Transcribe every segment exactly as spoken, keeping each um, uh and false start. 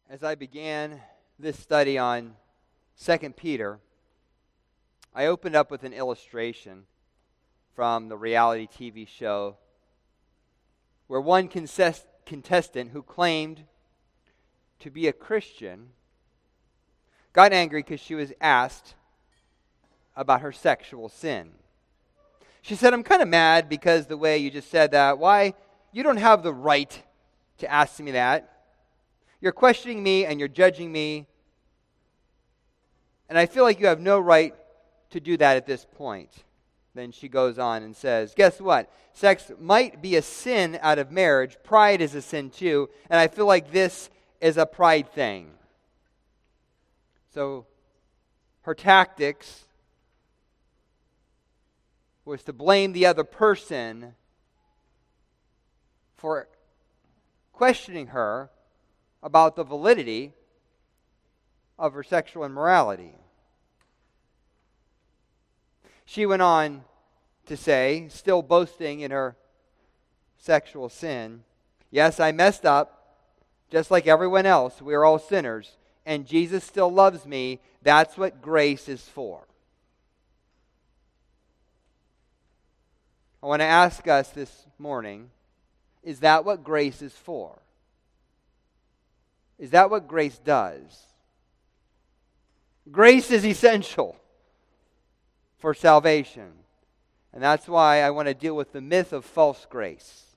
As I began this study on Second Peter, I opened up with an illustration from the reality T V show where one contest- contestant who claimed to be a Christian got angry because she was asked about her sexual sin. She said, "I'm kind of mad because the way you just said that. Why? You don't have the right to ask me that. You're questioning me and you're judging me. And I feel like you have no right to do that at this point." Then she goes on and says, "Guess what? Sex might be a sin out of marriage. Pride is a sin too. And I feel like this is a pride thing." So her tactics was to blame the other person for questioning her about the validity of her sexual immorality. She went on to say, still boasting in her sexual sin, "Yes, I messed up, just like everyone else. We are all sinners, and Jesus still loves me. That's what grace is for." I want to ask us this morning, is that what grace is for? Is that what grace does? Grace is essential for salvation. And that's why I want to deal with the myth of false grace.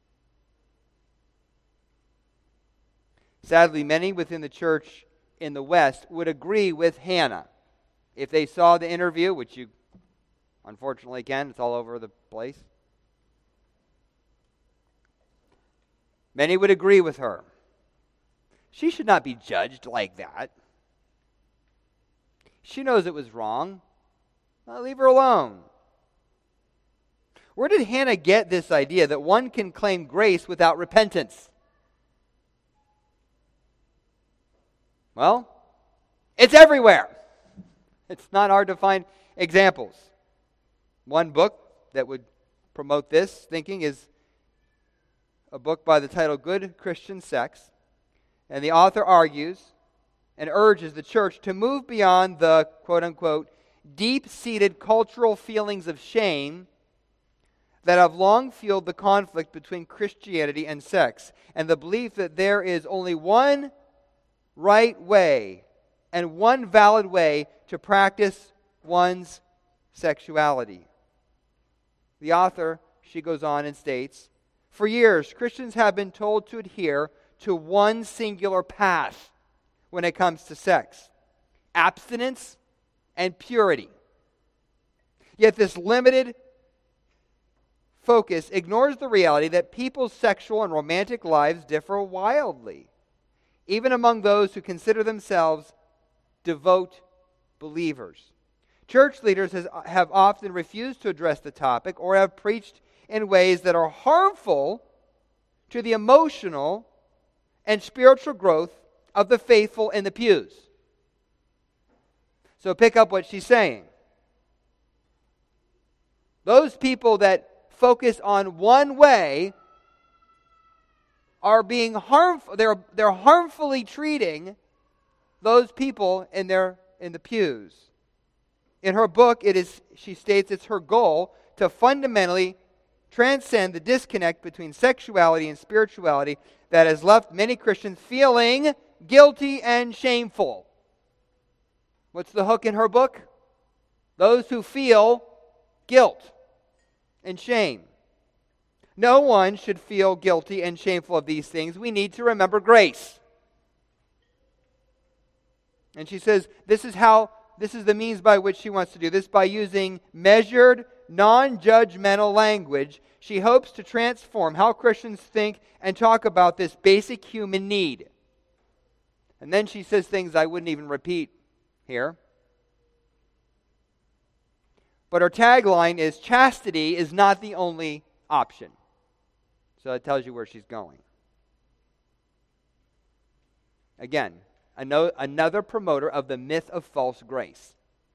Sadly, many within the church in the West would agree with Hannah. If they saw the interview, which you unfortunately can, it's all over the place. Many would agree with her. She should not be judged like that. She knows it was wrong. Well, leave her alone. Where did Hannah get this idea that one can claim grace without repentance? Well, it's everywhere. It's not hard to find examples. One book that would promote this thinking is a book by the title Good Christian Sex. And the author argues and urges the church to move beyond the, quote-unquote, deep-seated cultural feelings of shame that have long fueled the conflict between Christianity and sex, and the belief that there is only one right way and one valid way to practice one's sexuality. The author, she goes on and states, "For years, Christians have been told to adhere to one singular path when it comes to sex: abstinence and purity. Yet this limited focus ignores the reality that people's sexual and romantic lives differ wildly, even among those who consider themselves devout believers. Church leaders has, have often refused to address the topic or have preached in ways that are harmful to the emotional and spiritual growth of the faithful in the pews." So pick up what she's saying. Those people that focus on one way are being harmful. They're, they're harmfully treating those people in their in the pews. In her book, it is she states it's her goal to fundamentally transcend the disconnect between sexuality and spirituality that has left many Christians feeling guilty and shameful. What's the hook in her book? Those who feel guilt and shame. No one should feel guilty and shameful of these things. We need to remember grace. And she says this is how, this is the means by which she wants to do this, by using measured, non-judgmental language. She hopes to transform how Christians think and talk about this basic human need. And then she says things I wouldn't even repeat here. But her tagline is, "Chastity is not the only option." So that tells you where she's going. Again, another promoter of the myth of false grace.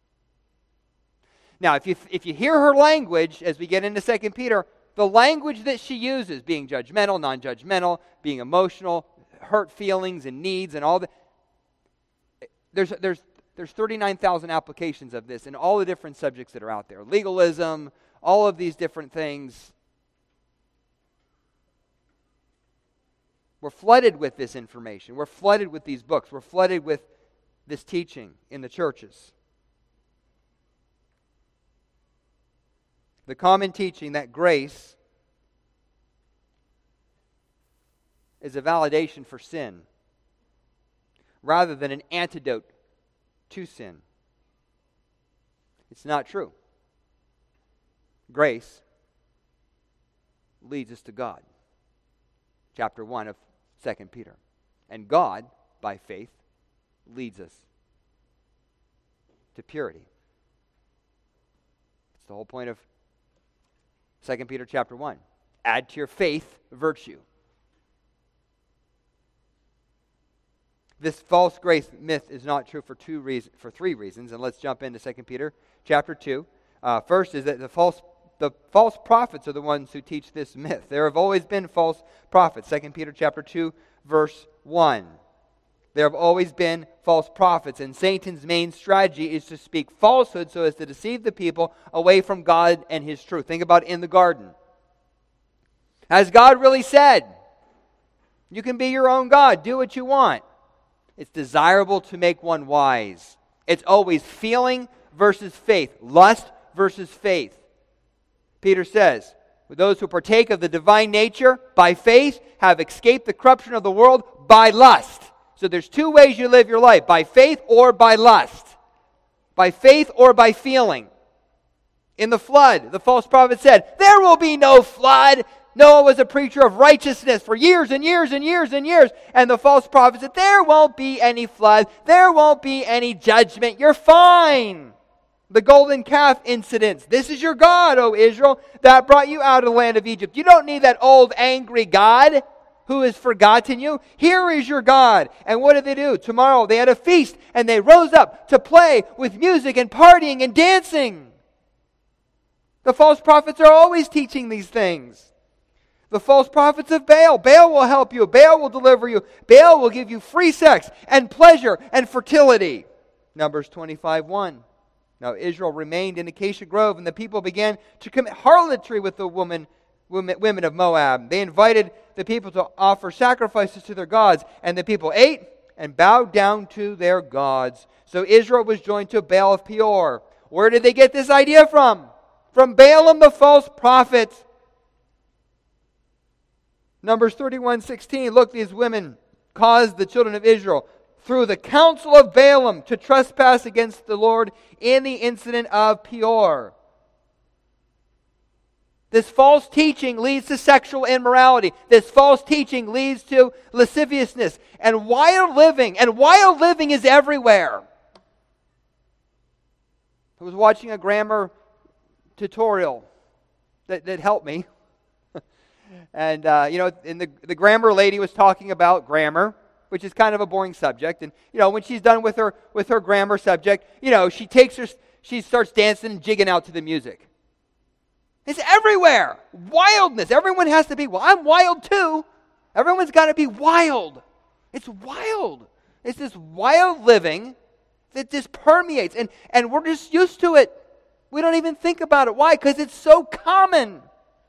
Now, if you if you hear her language as we get into Second Peter, the language that she uses, being judgmental, non-judgmental, being emotional, hurt feelings and needs and all that. There's, there's, there's thirty-nine thousand applications of this in all the different subjects that are out there. Legalism, all of these different things. We're flooded with this information. We're flooded with these books. We're flooded with this teaching in the churches. The common teaching that grace is a validation for sin rather than an antidote to sin. It's not true. Grace leads us to God. Chapter one of Second Peter. And God, by faith, leads us to purity. It's the whole point of Second Peter chapter one. Add to your faith virtue. This false grace myth is not true for two reasons, for three reasons, and let's jump into Second Peter chapter two. Uh, first is that the false the false prophets are the ones who teach this myth. There have always been false prophets. Second Peter chapter two, verse one. There have always been false prophets, and Satan's main strategy is to speak falsehood so as to deceive the people away from God and His truth. Think about in the garden. Has God really said, you can be your own God, do what you want? It's desirable to make one wise. It's always feeling versus faith, lust versus faith. Peter says, those who partake of the divine nature by faith have escaped the corruption of the world by lust. So there's two ways you live your life, by faith or by lust. By faith or by feeling. In the flood, the false prophet said, there will be no flood. Noah was a preacher of righteousness for years and years and years and years. And the false prophet said, there won't be any flood. There won't be any judgment. You're fine. The golden calf incidents. This is your God, O Israel, that brought you out of the land of Egypt. You don't need that old angry God who has forgotten you. Here is your God. And what did they do? Tomorrow they had a feast and they rose up to play with music and partying and dancing. The false prophets are always teaching these things. The false prophets of Baal. Baal will help you. Baal will deliver you. Baal will give you free sex and pleasure and fertility. Numbers twenty-five one. Now Israel remained in Acacia Grove, and the people began to commit harlotry with the woman, women, women of Moab. They invited the people to offer sacrifices to their gods, and the people ate and bowed down to their gods. So Israel was joined to Baal of Peor. Where did they get this idea from? From Balaam the false prophet. Numbers thirty-one sixteen. Look, these women caused the children of Israel through the counsel of Balaam to trespass against the Lord in the incident of Peor. This false teaching leads to sexual immorality. This false teaching leads to lasciviousness and wild living. And wild living is everywhere. I was watching a grammar tutorial that, that helped me. and, uh, you know, and the, the grammar lady was talking about grammar, which is kind of a boring subject. And, you know, when she's done with her with her grammar subject, you know, she takes her, she starts dancing and jigging out to the music. It's everywhere. Wildness. Everyone has to be, well, I'm wild too. Everyone's got to be wild. It's wild. It's this wild living that just permeates. And, and we're just used to it. We don't even think about it. Why? Because it's so common.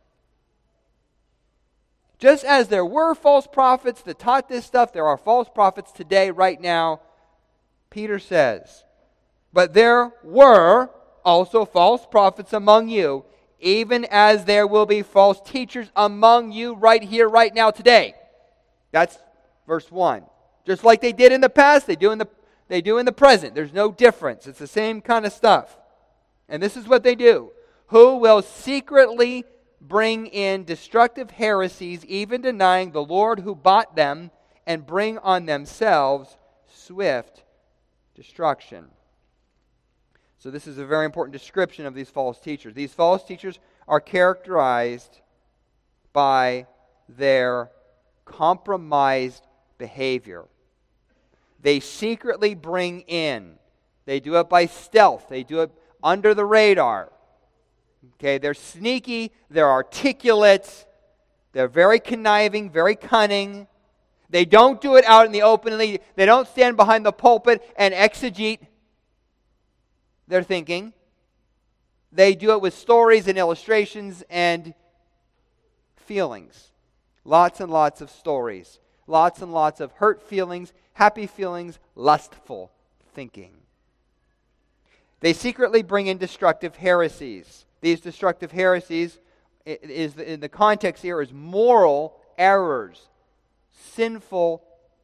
Just as there were false prophets that taught this stuff, there are false prophets today, right now. Peter says, but there were also false prophets among you, even as there will be false teachers among you right here, right now, today. That's verse one. Just like they did in the past, they do in the, they do in the present. There's no difference. It's the same kind of stuff. And this is what they do. Who will secretly bring in destructive heresies, even denying the Lord who bought them, and bring on themselves swift destruction. So this is a very important description of these false teachers. These false teachers are characterized by their compromised behavior. They secretly bring in. They do it by stealth. They do it under the radar. Okay, they're sneaky, they're articulate, they're very conniving, very cunning. They don't do it out in the openly. They don't stand behind the pulpit and exegete their thinking. They do it with stories and illustrations and feelings. Lots and lots of stories. Lots and lots of hurt feelings, happy feelings, lustful thinking. They secretly bring in destructive heresies. These destructive heresies, is in the context here, is moral errors, sinful,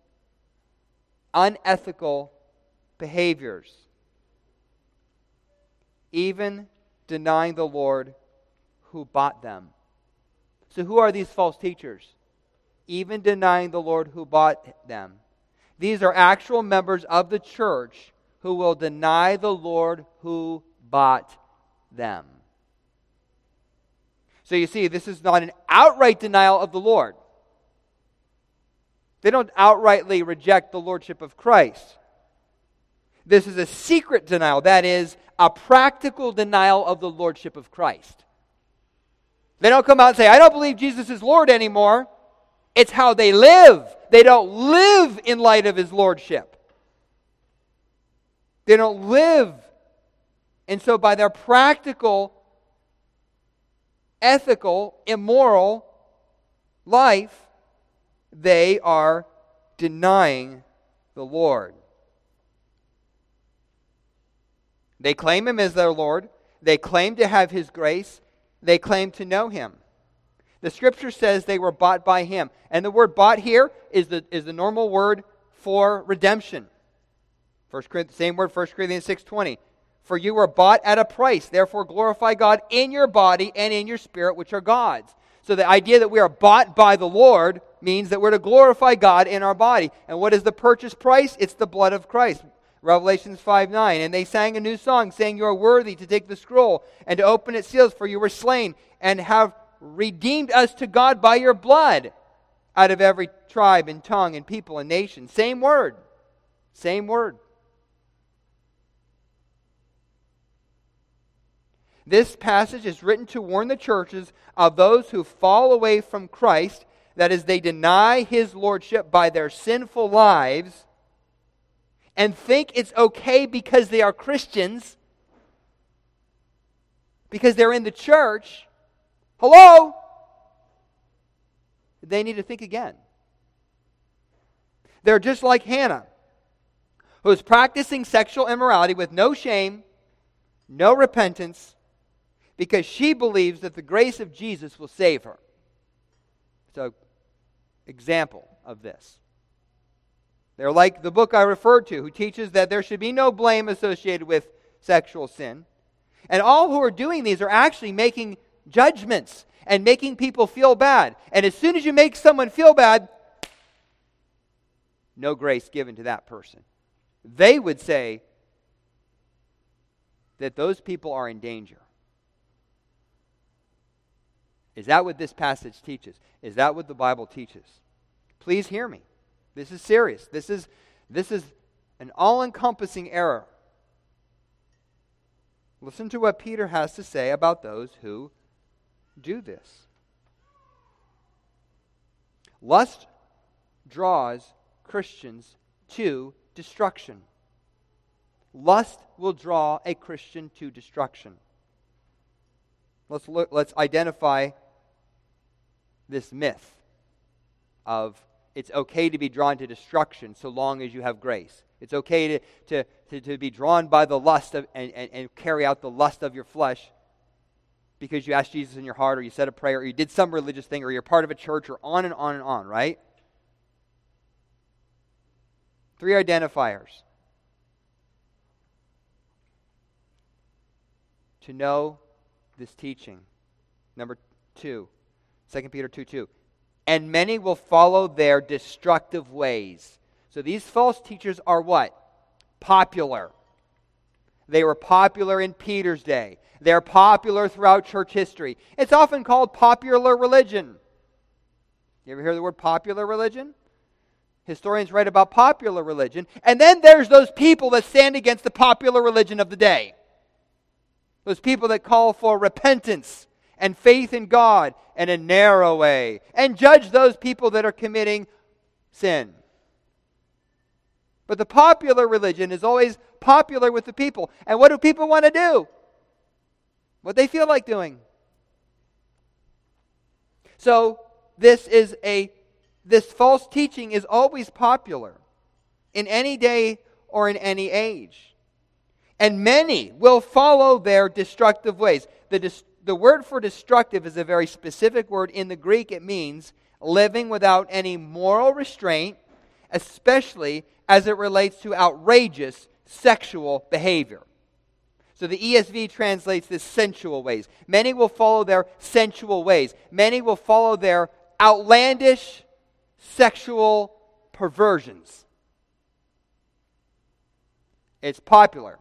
unethical behaviors. Even denying the Lord who bought them. So who are these false teachers? Even denying the Lord who bought them. These are actual members of the church who will deny the Lord who bought them. So you see, this is not an outright denial of the Lord. They don't outrightly reject the lordship of Christ. This is a secret denial, that is, a practical denial of the lordship of Christ. They don't come out and say, I don't believe Jesus is Lord anymore. It's how they live. They don't live in light of His lordship. They don't live. And so by their practical, ethical, immoral life, they are denying the Lord. They claim Him as their Lord. They claim to have His grace. They claim to know Him. The Scripture says they were bought by Him. And the word bought here is the, is the normal word for redemption. First Corinthians, same word, First Corinthians six twenty. For you were bought at a price. Therefore glorify God in your body and in your spirit, which are God's. So the idea that we are bought by the Lord means that we're to glorify God in our body. And what is the purchase price? It's the blood of Christ. Revelations five nine. And they sang a new song, saying, you are worthy to take the scroll and to open its seals, for you were slain and have redeemed us to God by your blood out of every tribe and tongue and people and nation. Same word. Same word. This passage is written to warn the churches of those who fall away from Christ, that is, they deny His lordship by their sinful lives and think it's okay because they are Christians, because they're in the church. Hello? They need to think again. They're just like Hannah, who is practicing sexual immorality with no shame, no repentance, because she believes that the grace of Jesus will save her. So, example of this. They're like the book I referred to, who teaches that there should be no blame associated with sexual sin. And all who are doing these are actually making judgments and making people feel bad. And as soon as you make someone feel bad, no grace given to that person. They would say that those people are in danger. Is that what this passage teaches? Is that what the Bible teaches? Please hear me. This is serious. This is, this is an all-encompassing error. Listen to what Peter has to say about those who do this. Lust draws Christians to destruction. Lust will draw a Christian to destruction. Let's look, let's identify this myth of it's okay to be drawn to destruction so long as you have grace. It's okay to, to, to, to be drawn by the lust of, and, and, and carry out the lust of your flesh because you asked Jesus in your heart, or you said a prayer, or you did some religious thing, or you're part of a church, or on and on and on, right? Three identifiers. To know this teaching. Number two, Second Peter two two. And many will follow their destructive ways. So these false teachers are what? Popular. They were popular in Peter's day. They're popular throughout church history. It's often called popular religion. You ever hear the word popular religion? Historians write about popular religion. And then there's those people that stand against the popular religion of the day. Those people that call for repentance and faith in God and a narrow way, and judge those people that are committing sin. But the popular religion is always popular with the people. And what do people want to do? What they feel like doing. So this is a this false teaching is always popular in any day or in any age. And many will follow their destructive ways. The, dis- the word for destructive is a very specific word. In the Greek, it means living without any moral restraint, especially as it relates to outrageous sexual behavior. So the E S V translates this sensual ways. Many will follow their sensual ways. Many will follow their outlandish sexual perversions. It's popular.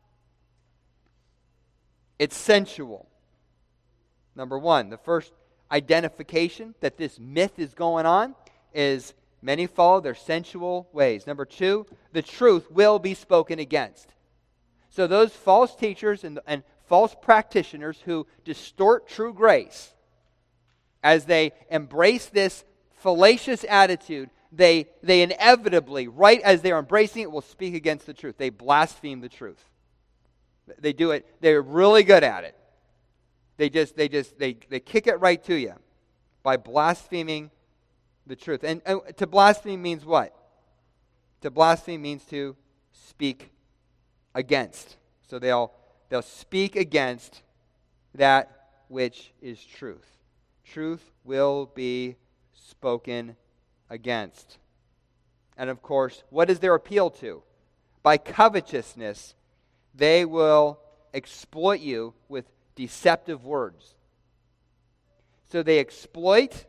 It's sensual. Number one, the first identification that this myth is going on is many follow their sensual ways. Number two, the truth will be spoken against. So those false teachers and, and false practitioners who distort true grace, as they embrace this fallacious attitude, they, they inevitably, right as they're embracing it, will speak against the truth. They blaspheme the truth. They do it. They're really good at it. They just, they just, they, they kick it right to you by blaspheming the truth. And, and to blaspheme means what? To blaspheme means to speak against. So they'll they'll speak against that which is truth. Truth will be spoken against. And of course, what is their appeal to? By covetousness, they will exploit you with deceptive words. So they exploit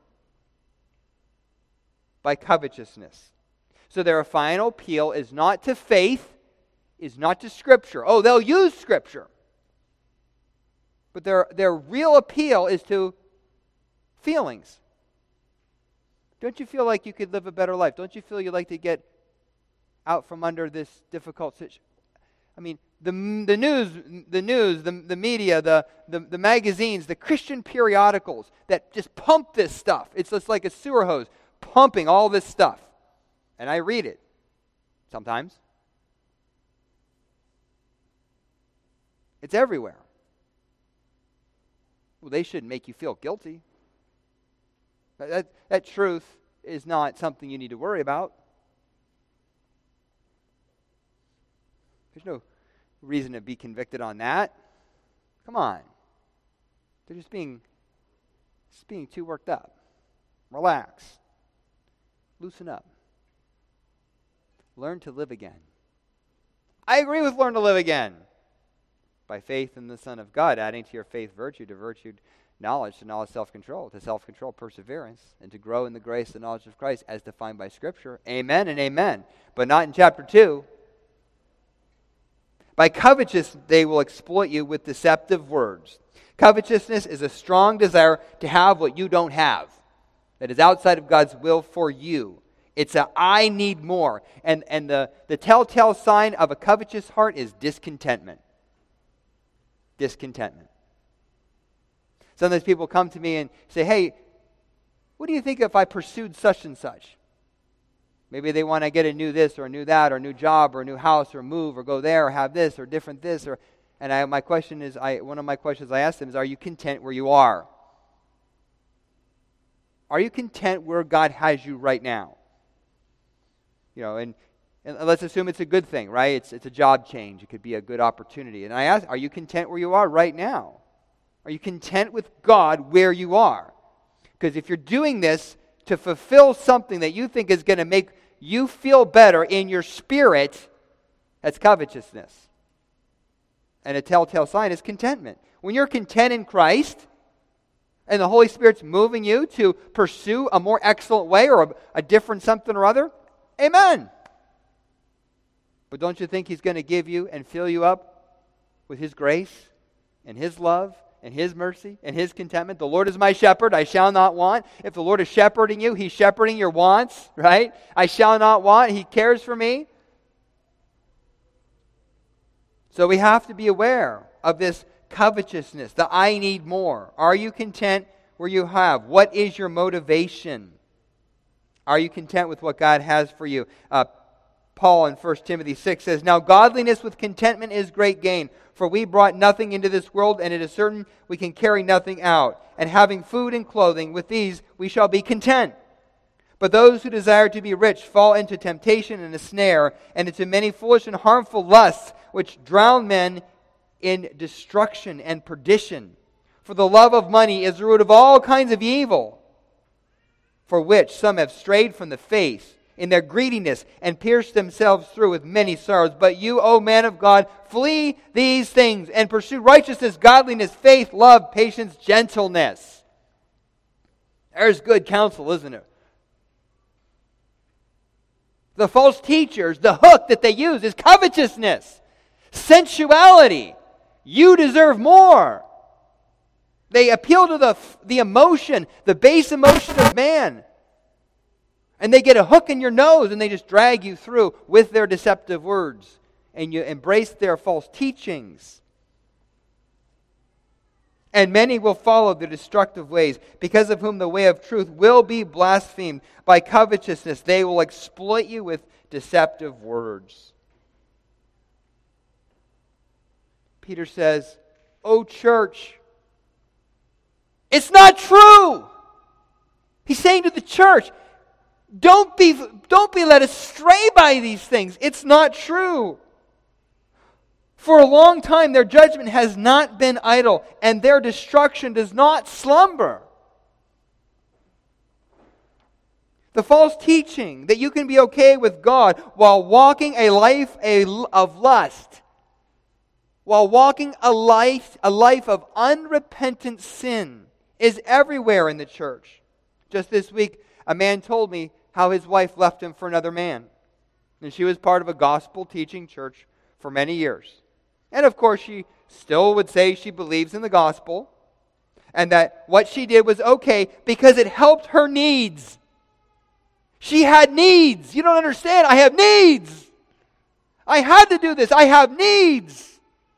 by covetousness. So their final appeal is not to faith, is not to Scripture. Oh, they'll use Scripture. But their, their real appeal is to feelings. Don't you feel like you could live a better life? Don't you feel you'd like to get out from under this difficult situation? I mean, the, the news, the news, the, the media, the, the, the magazines, the Christian periodicals that just pump this stuff. It's just like a sewer hose pumping all this stuff. And I read it sometimes. It's everywhere. Well, they shouldn't make you feel guilty. That, that truth is not something you need to worry about. There's no reason to be convicted on that. Come on. They're just being, just being too worked up. Relax. Loosen up. Learn to live again. I agree with learn to live again. By faith in the Son of God, adding to your faith virtue, to virtue knowledge, to knowledge self-control, to self-control perseverance, and to grow in the grace and knowledge of Christ as defined by Scripture. Amen and amen. But not in chapter two. By covetousness, they will exploit you with deceptive words. Covetousness is a strong desire to have what you don't have, that is outside of God's will for you. It's a I need more. And, and the, the telltale sign of a covetous heart is discontentment. Discontentment. Sometimes people come to me and say, hey, what do you think if I pursued such and such? Maybe they want to get a new this or a new that or a new job or a new house or move or go there or have this or different this. or And I, my question is, I one of my questions I ask them is, are you content where you are? Are you content where God has you right now? You know, and And let's assume it's a good thing, right? It's it's a job change. It could be a good opportunity. And I ask, are you content where you are right now? Are you content with God where you are? Because if you're doing this to fulfill something that you think is going to make you feel better in your spirit, that's covetousness. And a telltale sign is contentment. When you're content in Christ, and the Holy Spirit's moving you to pursue a more excellent way or a, a different something or other, amen. But don't you think He's going to give you and fill you up with His grace and His love and His mercy and His contentment? The Lord is my shepherd, I shall not want. If the Lord is shepherding you, He's shepherding your wants, right? I shall not want. He cares for me. So we have to be aware of this covetousness, the I need more. Are you content where you have? What is your motivation? Are you content with what God has for you? Uh, Paul in First Timothy six says, "Now godliness with contentment is great gain, for we brought nothing into this world, and it is certain we can carry nothing out. And having food and clothing, with these we shall be content. But those who desire to be rich fall into temptation and a snare, and into many foolish and harmful lusts, which drown men in destruction and perdition. For the love of money is the root of all kinds of evil, for which some have strayed from the faith in their greediness and pierced themselves through with many sorrows. But you, O man of God, flee these things and pursue righteousness, godliness, faith, love, patience, gentleness." There's good counsel, isn't it? The false teachers, the hook that they use is covetousness, sensuality. You deserve more. They appeal to the, the emotion, the base emotion of man. And they get a hook in your nose and they just drag you through with their deceptive words. And you embrace their false teachings. And many will follow their destructive ways, because of whom the way of truth will be blasphemed. By covetousness they will exploit you with deceptive words. Peter says, "O church, it's not true." He's saying to the church, don't be, don't be led astray by these things. It's not true. For a long time, their judgment has not been idle, and their destruction does not slumber. The false teaching that you can be okay with God while walking a life of lust, while walking a life, a life of unrepentant sin, is everywhere in the church. Just this week, a man told me how his wife left him for another man. And she was part of a gospel-teaching church for many years. And of course, she still would say she believes in the gospel and that what she did was okay because it helped her needs. She had needs. You don't understand. I have needs. I had to do this. I have needs.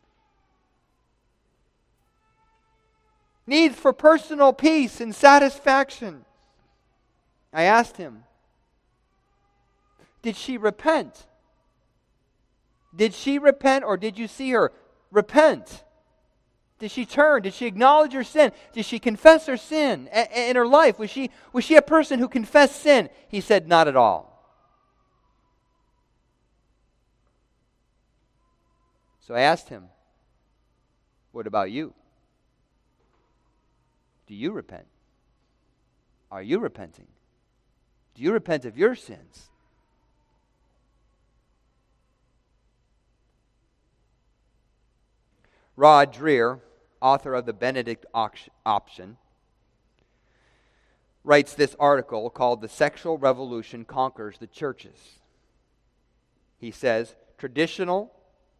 Needs for personal peace and satisfaction. I asked him, did she repent? Did she repent, or did you see her repent? Did she turn? Did she acknowledge her sin? Did she confess her sin in her life? Was she, was she a person who confessed sin? He said, not at all. So I asked him, what about you? Do you repent? Are you repenting? Do you repent of your sins? Rod Dreher, author of the Benedict Option, writes this article called "The Sexual Revolution Conquers the Churches." He says, traditional,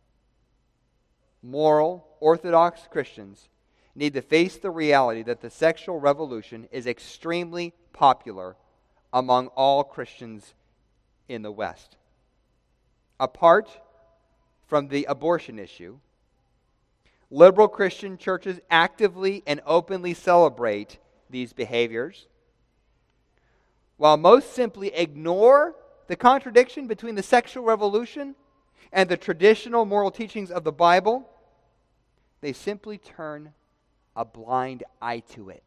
moral, orthodox Christians need to face the reality that the sexual revolution is extremely popular among all Christians in the West. Apart from the abortion issue, liberal Christian churches actively and openly celebrate these behaviors, while most simply ignore the contradiction between the sexual revolution and the traditional moral teachings of the Bible. They simply turn a blind eye to it.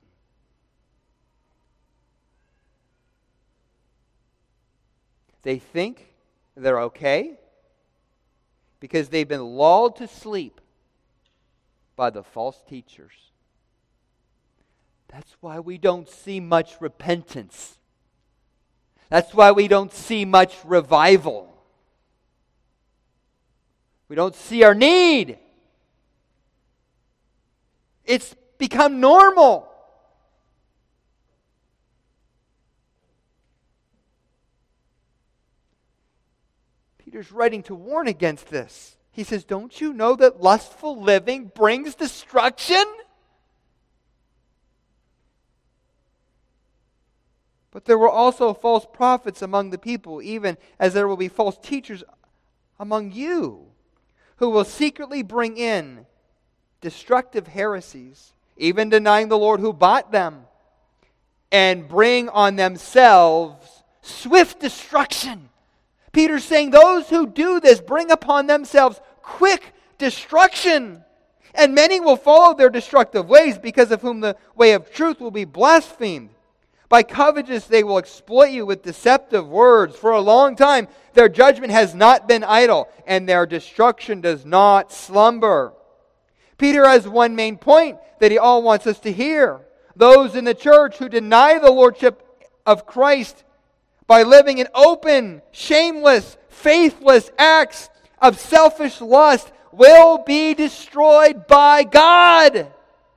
They think they're okay because they've been lulled to sleep by the false teachers. That's why we don't see much repentance. That's why we don't see much revival. We don't see our need. It's become normal. Peter's writing to warn against this. He says, don't you know that lustful living brings destruction? But there were also false prophets among the people, even as there will be false teachers among you, who will secretly bring in destructive heresies, even denying the Lord who bought them, and bring on themselves swift destruction. Peter's saying those who do this bring upon themselves quick destruction. And many will follow their destructive ways, because of whom the way of truth will be blasphemed. By covetousness they will exploit you with deceptive words. For a long time their judgment has not been idle, and their destruction does not slumber. Peter has one main point that he all wants us to hear. Those in the church who deny the lordship of Christ by living in open, shameless, faithless acts of selfish lust will be destroyed by God.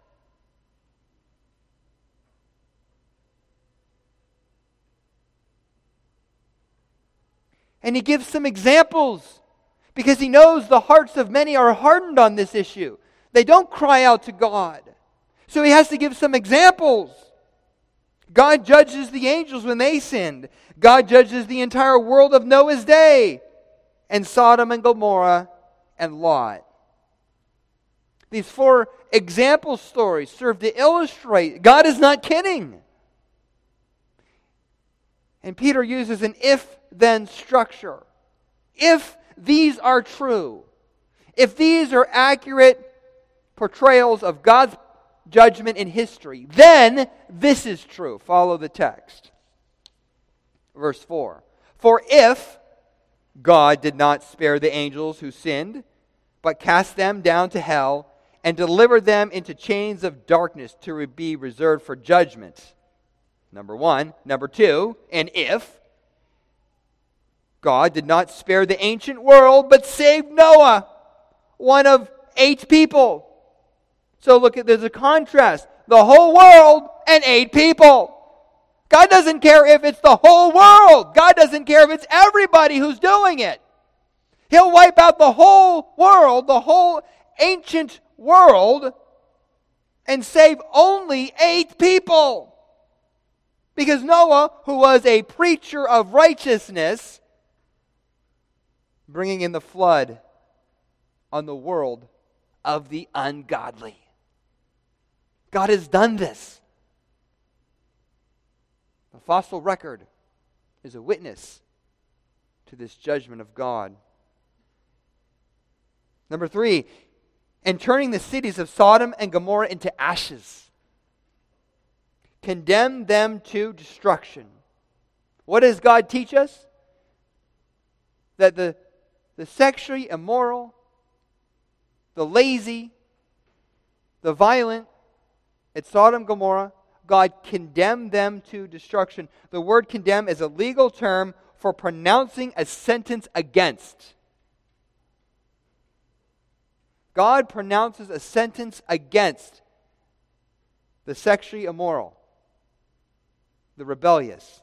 And he gives some examples, because he knows the hearts of many are hardened on this issue. They don't cry out to God. So he has to give some examples. God judges the angels when they sinned. God judges the entire world of Noah's day, and Sodom and Gomorrah and Lot. These four example stories serve to illustrate God is not kidding. And Peter uses an if-then structure. If these are true, if these are accurate portrayals of God's judgment in history, then this is true. Follow the text. Verse four. For if God did not spare the angels who sinned, but cast them down to hell and delivered them into chains of darkness to be reserved for judgment. Number one. Number two, and if God did not spare the ancient world, but saved Noah, one of eight people. So look at, there's a contrast. The whole world and eight people. God doesn't care if it's the whole world. God doesn't care if it's everybody who's doing it. He'll wipe out the whole world, the whole ancient world, and save only eight people. Because Noah, who was a preacher of righteousness, bringing in the flood on the world of the ungodly. God has done this. The fossil record is a witness to this judgment of God. Number three, and turning the cities of Sodom and Gomorrah into ashes, condemn them to destruction. What does God teach us? That the, the sexually immoral, the lazy, the violent at Sodom and Gomorrah, God condemned them to destruction. The word condemn is a legal term for pronouncing a sentence against. God pronounces a sentence against the sexually immoral, the rebellious.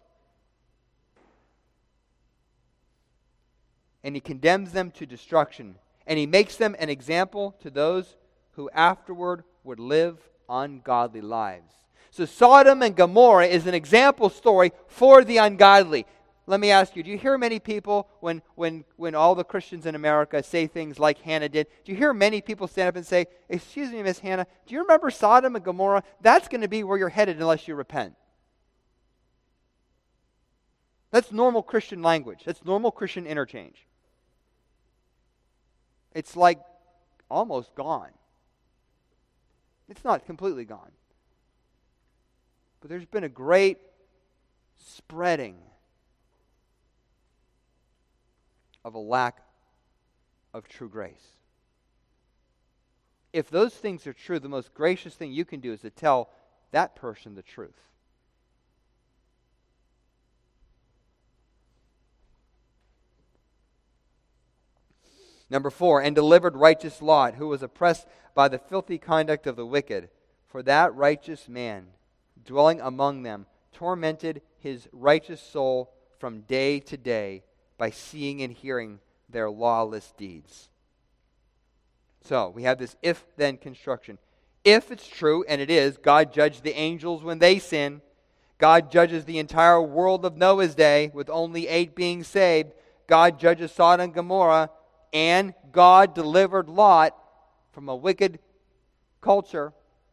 And he condemns them to destruction. And he makes them an example to those who afterward would live ungodly lives. So Sodom and Gomorrah is an example story for the ungodly. Let me ask you, do you hear many people, when, when, when all the Christians in America say things like Hannah did, do you hear many people stand up and say, excuse me, Miss Hannah, do you remember Sodom and Gomorrah? That's going to be where you're headed unless you repent. That's normal Christian language. That's normal Christian interchange. It's like almost gone. It's not completely gone. But there's been a great spreading of a lack of true grace. If those things are true, the most gracious thing you can do is to tell that person the truth. Number four, and delivered righteous Lot, who was oppressed by the filthy conduct of the wicked. For that righteous man, dwelling among them, tormented his righteous soul from day to day by seeing and hearing their lawless deeds. So, we have this if-then construction. If it's true, and it is, God judged the angels when they sin. God judges the entire world of Noah's day with only eight being saved. God judges Sodom and Gomorrah. And God delivered Lot from a wicked culture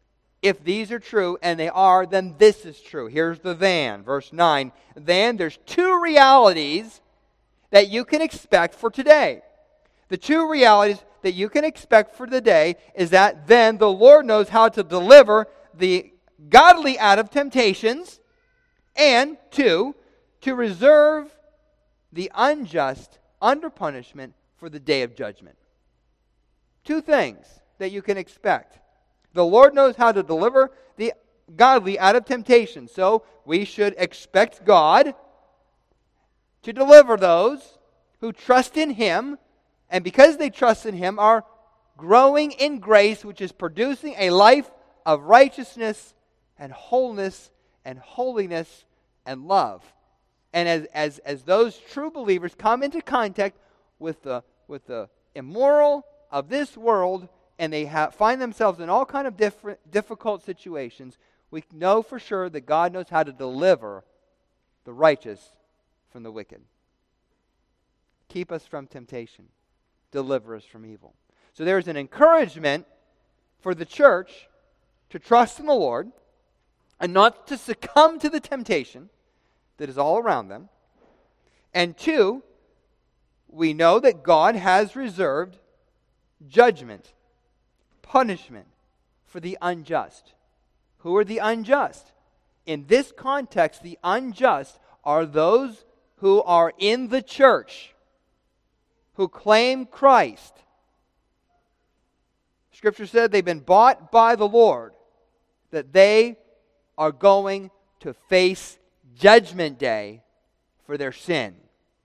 If these are true, and they are, then this is true. Here's the then, verse nine. Then there's two realities that you can expect for today. The two realities that you can expect for the day is that then the Lord knows how to deliver the godly out of temptations, and two, to reserve the unjust under punishment for the day of judgment. Two things that you can expect. The Lord knows how to deliver the godly out of temptation. So we should expect God to deliver those who trust in Him, and because they trust in Him, are growing in grace, which is producing a life of righteousness and wholeness and holiness and love. And as, as, as those true believers come into contact with the, with the immoral of this world, and they have, find themselves in all kind of different, difficult situations, we know for sure that God knows how to deliver the righteous from the wicked. Keep us from temptation. Deliver us from evil. So there is an encouragement for the church to trust in the Lord and not to succumb to the temptation that is all around them. And two, we know that God has reserved judgment, punishment for the unjust. Who are the unjust? In this context, the unjust are those who are in the church, who claim Christ. Scripture said they've been bought by the Lord, that they are going to face Judgment Day for their sin.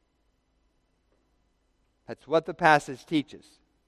That's what the passage teaches.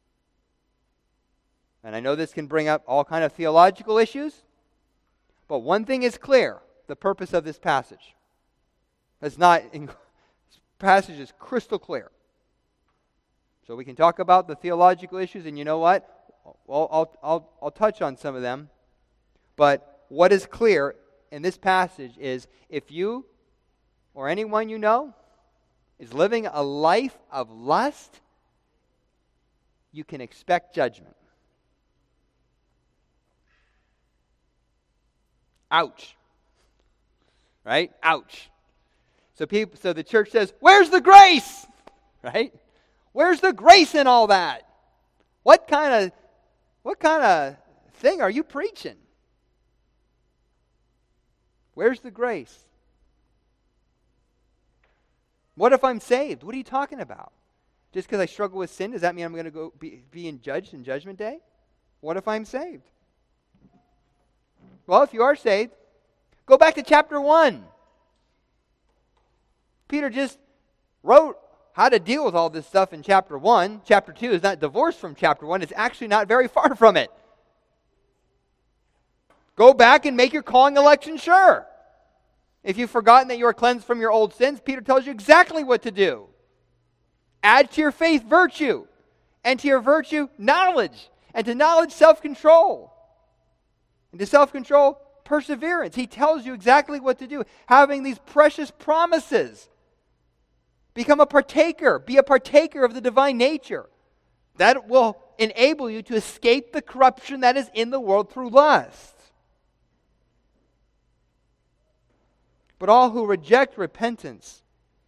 And I know this can bring up all kind of theological issues, but one thing is clear: the purpose of this passage. It's not. This passage is crystal clear. So we can talk about the theological issues, and you know what? Well, I'll, I'll, I'll touch on some of them. But what is clear in this passage is if you or anyone you know is living a life of lust, you can expect judgment. Ouch. Right? Ouch. So people so the church says, "Where's the grace?" Right? Where's the grace in all that? What kind of what kind of thing are you preaching? Where's the grace? What if I'm saved? What are you talking about? Just because I struggle with sin, does that mean I'm going to go be, be in judged in judgment day? What if I'm saved? Well, if you are saved, go back to chapter one. Peter just wrote how to deal with all this stuff in chapter one. Chapter two is not divorced from chapter one. It's actually not very far from it. Go back and make your calling election sure. If you've forgotten that you are cleansed from your old sins, Peter tells you exactly what to do. Add to your faith virtue, and to your virtue knowledge, and to knowledge self-control, and to self-control perseverance. He tells you exactly what to do. Having these precious promises. Become a partaker. Be a partaker of the divine nature. That will enable you to escape the corruption that is in the world through lust. But all who reject repentance,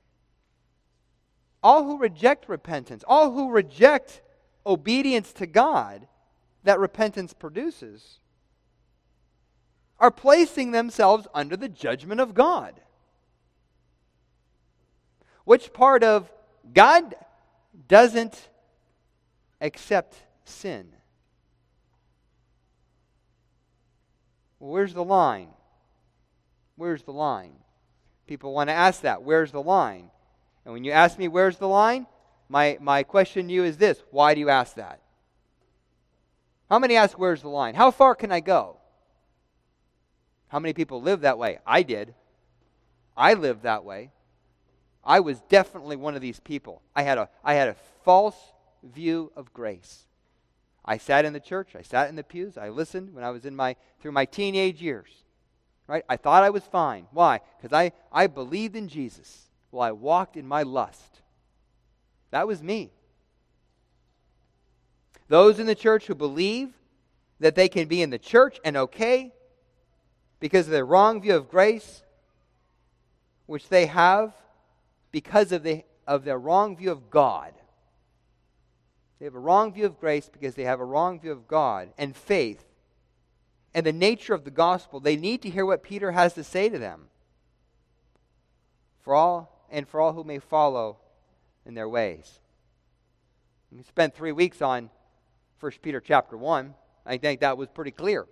all who reject repentance, all who reject obedience to God that repentance produces, are placing themselves under the judgment of God. Which part of God doesn't accept sin? Well, where's the line? Where's the line? People want to ask that. Where's the line? And when you ask me where's the line, my, my question to you is this: why do you ask that? How many ask where's the line? How far can I go? How many people live that way? I did. I lived that way. I was definitely one of these people. I had a I had a false view of grace. I sat in the church. I sat in the pews. I listened when I was in my through my teenage years. Right? I thought I was fine. Why? Because I, I believed in Jesus. Well, I walked in my lust. That was me. Those in the church who believe that they can be in the church and okay because of their wrong view of grace, which they have because of, the, of their wrong view of God. They have a wrong view of grace because they have a wrong view of God and faith and the nature of the gospel. They need to hear what Peter has to say to them. For all and for all who may follow in their ways. We spent three weeks on First Peter chapter one. I think that was pretty clear.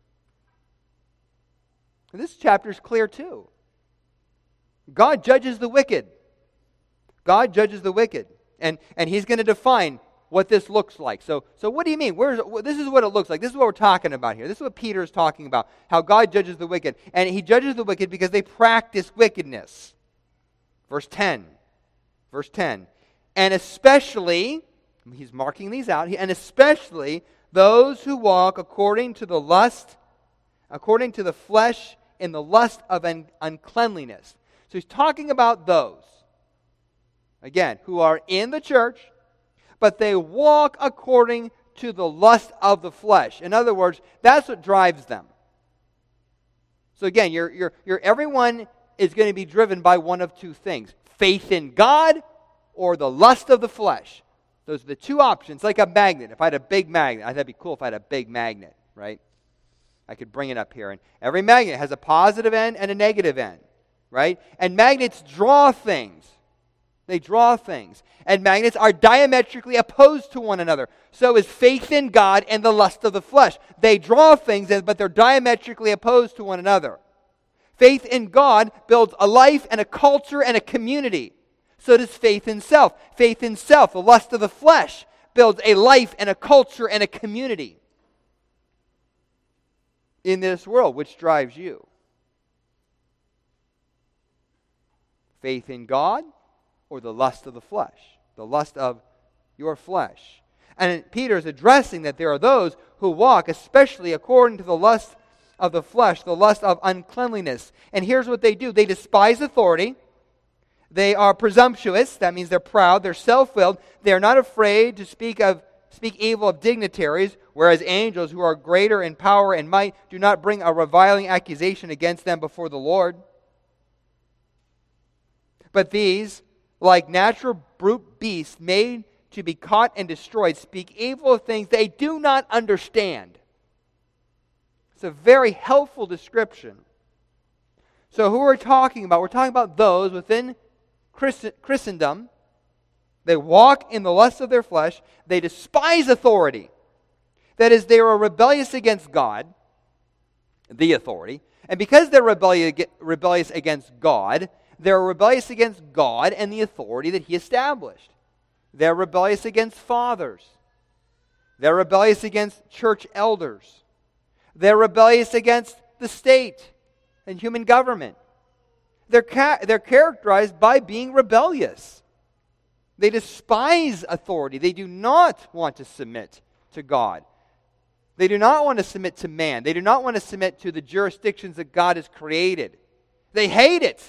And this chapter is clear too. God judges the wicked. God judges the wicked. And, and He's going to define what this looks like. So, so what do you mean? Where's, this is what it looks like. This is what we're talking about here. This is what Peter is talking about. How God judges the wicked. And He judges the wicked because they practice wickedness. Verse ten. Verse ten. And especially, He's marking these out, and especially those who walk according to the lust, according to the flesh in the lust of un- uncleanliness. So He's talking about those, again, who are in the church, but they walk according to the lust of the flesh. In other words, that's what drives them. So again, you're, you're, you're, everyone is going to be driven by one of two things. Faith in God or the lust of the flesh. Those are the two options, like a magnet. If I had a big magnet, that'd be cool if I had a big magnet, right? I could bring it up here. And every magnet has a positive end and a negative end, right? And magnets draw things. They draw things. And magnets are diametrically opposed to one another. So is faith in God and the lust of the flesh. They draw things, but they're diametrically opposed to one another. Faith in God builds a life and a culture and a community. So does faith in self. Faith in self, the lust of the flesh, builds a life and a culture and a community in this world, which drives you. Faith in God or the lust of the flesh, the lust of your flesh. And Peter is addressing that there are those who walk, especially according to the lust of the flesh, the lust of uncleanliness. And here's what they do. They despise authority. They are presumptuous. That means they're proud. They're self-willed. They are not afraid to speak of speak evil of dignitaries, whereas angels who are greater in power and might do not bring a reviling accusation against them before the Lord. But these, like natural brute beasts made to be caught and destroyed, speak evil of things they do not understand. It's a very helpful description. So who are we talking about? We're talking about those within Christendom. They walk in the lust of their flesh. They despise authority. That is, they are rebellious against God, the authority. And because they're rebellious against God, they're rebellious against God and the authority that He established. They're rebellious against fathers. They're rebellious against church elders. They're rebellious against the state and human government. They're, ca- they're characterized by being rebellious. They despise authority. They do not want to submit to God. They do not want to submit to man. They do not want to submit to the jurisdictions that God has created. They hate it.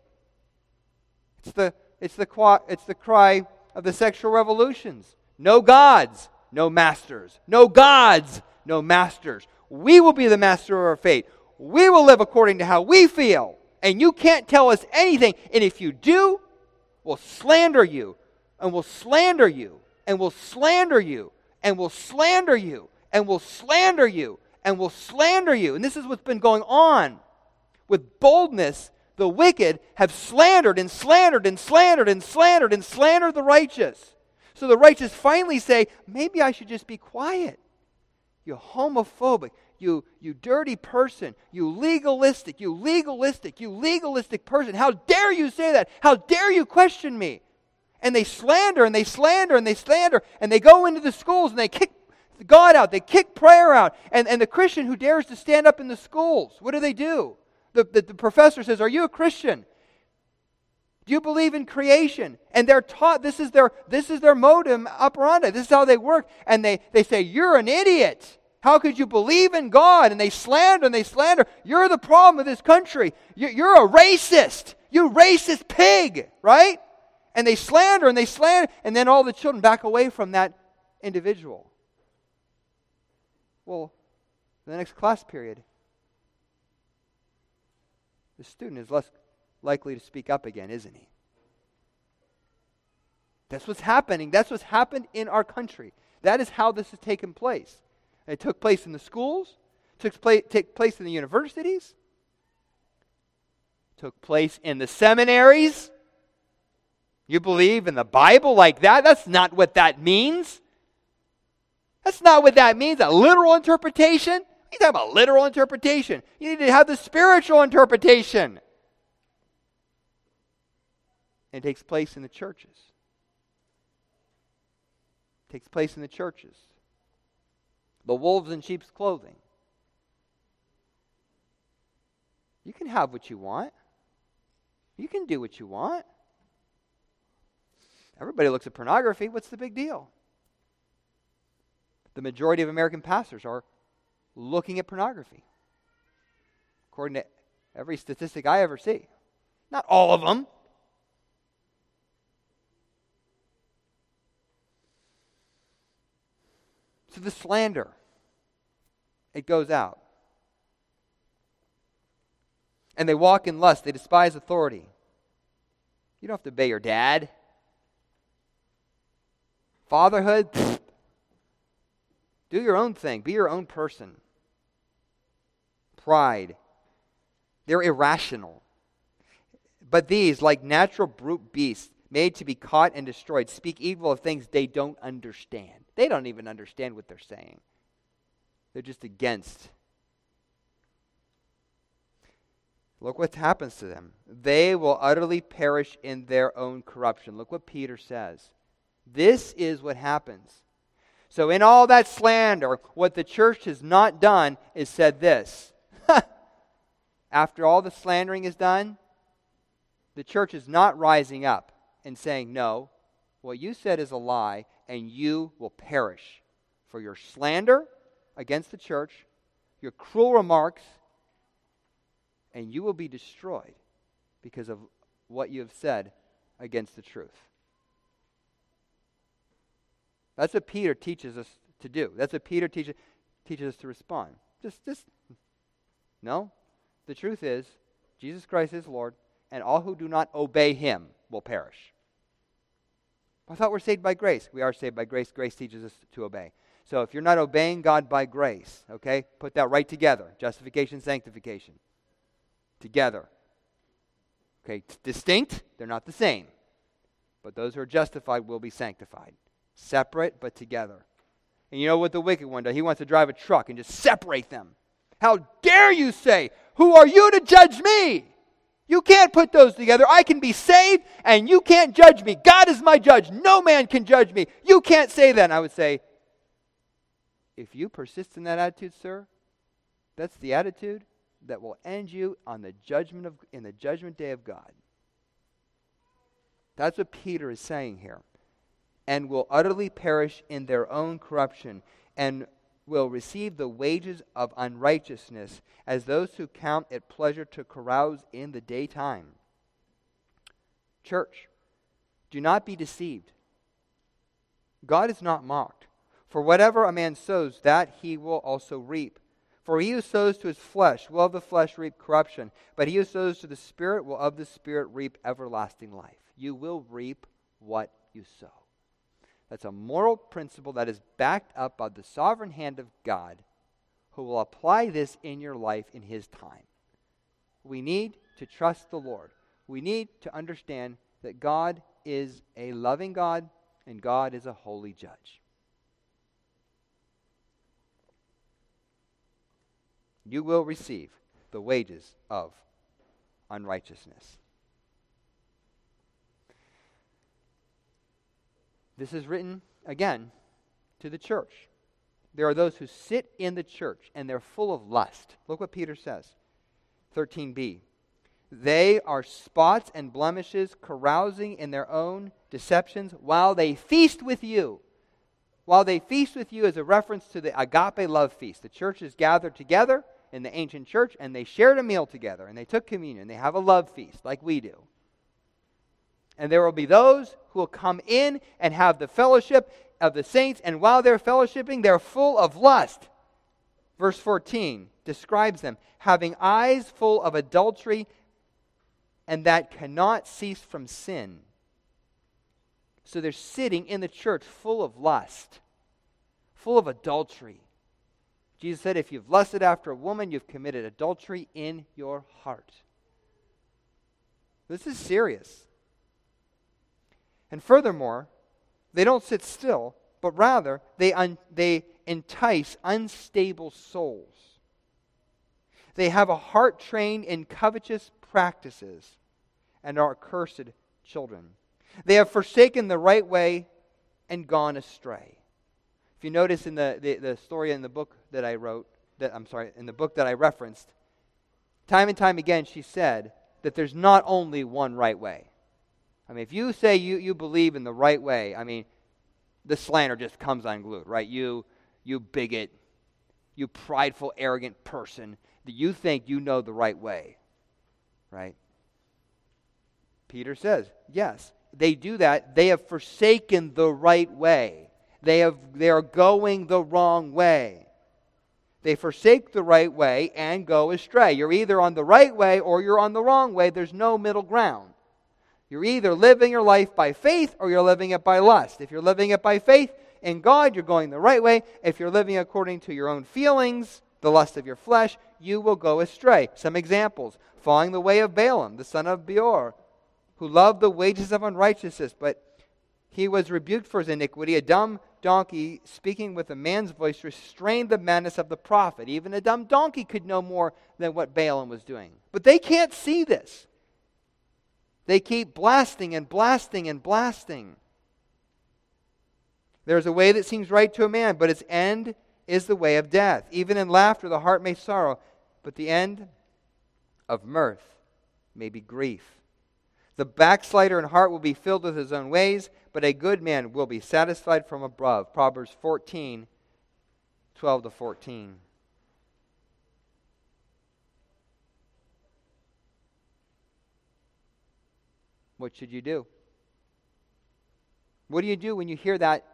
It's the, it's the, it's the cry of the sexual revolutions. No gods, no masters. No gods, no masters. We will be the master of our fate. We will live according to how we feel. And you can't tell us anything. And if you do, we'll slander you. And we'll slander you. And we'll slander you. And we'll slander you. And we'll slander you. And we'll slander you. And this is what's been going on. With boldness, the wicked have slandered and slandered and slandered and slandered and slandered the righteous. So the righteous finally say, maybe I should just be quiet. You homophobic. You, you dirty person, you legalistic, you legalistic, you legalistic person. How dare you say that? How dare you question me? And they slander and they slander and they slander and they go into the schools and they kick God out. They kick prayer out. And, and the Christian who dares to stand up in the schools, what do they do? The, the, the professor says, are you a Christian? Do you believe in creation? And they're taught, this is their, this is their modum operandi. This is how they work. And they, they say, you're an idiot. How could you believe in God? And they slander and they slander. You're the problem of this country. You're a racist. You racist pig, right? And they slander and they slander. And then all the children back away from that individual. Well, the next class period, the student is less likely to speak up again, isn't he? That's what's happening. That's what's happened in our country. That is how this has taken place. It took place in the schools, took place, took place in the universities, took place in the seminaries. You believe in the Bible like that? That's not what that means. That's not what that means, a literal interpretation. You talk about literal interpretation. You need to have the spiritual interpretation. It takes place in the churches. It takes place in the churches. The wolves in sheep's clothing. You can have what you want. You can do what you want. Everybody looks at pornography. What's the big deal? The majority of American pastors are looking at pornography, according to every statistic I ever see. Not all of them. So the slander, it goes out. And they walk in lust. They despise authority. You don't have to obey your dad. Fatherhood, pfft. Do your own thing. Be your own person. Pride. They're irrational. But these, like natural brute beasts, made to be caught and destroyed, speak evil of things they don't understand. They don't even understand what they're saying. They're just against. Look what happens to them. They will utterly perish in their own corruption. Look what Peter says. This is what happens. So in all that slander, what the church has not done is said this. After all the slandering is done, the church is not rising up and saying, no, what you said is a lie, and you will perish for your slander against the church, your cruel remarks, and you will be destroyed because of what you have said against the truth. That's what Peter teaches us to do. That's what Peter teaches teaches us to respond. Just, just, no. The truth is, Jesus Christ is Lord, and all who do not obey Him will perish. I thought we're saved by grace. We are saved by grace. Grace teaches us to obey. So if you're not obeying God by grace, okay, put that right together. Justification, sanctification. Together. Okay, distinct, they're not the same. But those who are justified will be sanctified. Separate, but together. And you know what the wicked one does? He wants to drive a truck and just separate them. How dare you say, who are you to judge me? You can't put those together. I can be saved and you can't judge me. God is my judge. No man can judge me. You can't say that. And I would say, if you persist in that attitude, sir, that's the attitude that will end you on the judgment of in the judgment day of God. That's what Peter is saying here. And will utterly perish in their own corruption, and will receive the wages of unrighteousness, as those who count it pleasure to carouse in the daytime. Church, do not be deceived. God is not mocked. For whatever a man sows, that he will also reap. For he who sows to his flesh will of the flesh reap corruption, but he who sows to the Spirit will of the Spirit reap everlasting life. You will reap what you sow. That's a moral principle that is backed up by the sovereign hand of God, who will apply this in your life in His time. We need to trust the Lord. We need to understand that God is a loving God and God is a holy judge. You will receive the wages of unrighteousness. This is written, again, to the church. There are those who sit in the church and they're full of lust. Look what Peter says. thirteen b. They are spots and blemishes, carousing in their own deceptions while they feast with you. While they feast with you is a reference to the agape love feast. The church is gathered together in the ancient church and they shared a meal together and they took communion. They have a love feast like we do. And there will be those who will come in and have the fellowship of the saints, and while they're fellowshipping, they're full of lust. Verse fourteen describes them, having eyes full of adultery and that cannot cease from sin. So they're sitting in the church full of lust, full of adultery. Jesus said, if you've lusted after a woman, you've committed adultery in your heart. This is serious. And furthermore, they don't sit still, but rather they un- they entice unstable souls. They have a heart trained in covetous practices and are accursed children. They have forsaken the right way and gone astray. If you notice in the, the, the story in the book that I wrote, that I'm sorry, in the book that I referenced, time and time again she said that there's not only one right way. I mean, if you say you, you believe in the right way, I mean, the slander just comes unglued, right? You, you bigot, you prideful, arrogant person, that you think you know the right way, right? Peter says, yes, they do that. They have forsaken the right way. They have they are going the wrong way. They forsake the right way and go astray. You're either on the right way or you're on the wrong way. There's no middle ground. You're either living your life by faith or you're living it by lust. If you're living it by faith in God, you're going the right way. If you're living according to your own feelings, the lust of your flesh, you will go astray. Some examples: following the way of Balaam, the son of Beor, who loved the wages of unrighteousness, but he was rebuked for his iniquity. A dumb donkey, speaking with a man's voice, restrained the madness of the prophet. Even a dumb donkey could know more than what Balaam was doing. But they can't see this. They keep blasting and blasting and blasting. There's a way that seems right to a man, but its end is the way of death. Even in laughter the heart may sorrow, but the end of mirth may be grief. The backslider in heart will be filled with his own ways, but a good man will be satisfied from above. Proverbs fourteen, twelve to fourteen. What should you do? What do you do when you hear that